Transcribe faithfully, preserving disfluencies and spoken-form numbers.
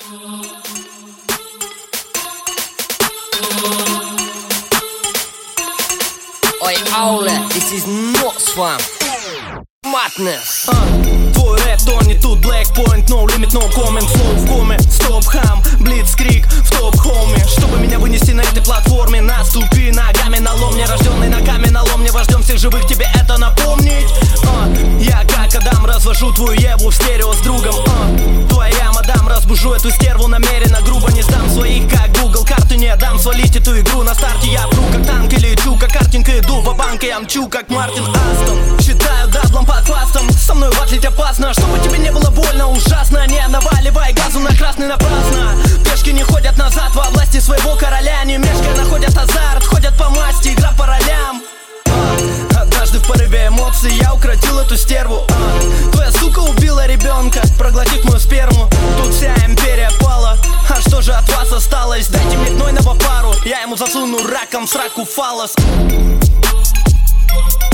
Ой, Ауле, this is not swam. Madness. uh, Твой рэп тонет тут, black point, no limit, no comment. Flow в коме, стоп хам, блицкрик в топ хоуме. Чтобы меня вынести на этой платформе, наступи ногами на лом. Не рожденный на каменолом, не вождем всех живых, тебе это напомнить. uh, Я как Адам развожу твою ебу в стерео с другом. uh, Твоя мадам, разбужу эту стерву намеренно. Грубо не сдам своих, как Google, карты не дам. Свалить эту игру на старте, я пру как танк и лечу, как картинка, иду в банк, я мчу, как Мартин Астон. Считаю даблом под хвастом, со мной ватлить опасно. Чтобы тебе не было больно, ужасно. Не наваливай газу на красный напрасно. Пешки не ходят назад во власти своего короля. Не мешкая находят азарт, ходят по масти, игра по ролям. а, Однажды в порыве эмоций я укротил эту стерву. а, Твоя сука убила ребенка, проглотив мою сперму. Тут вся империя пала, а что же от вас осталось? Дайте мне гнойного пару, я ему засуну раком в сраку фалос.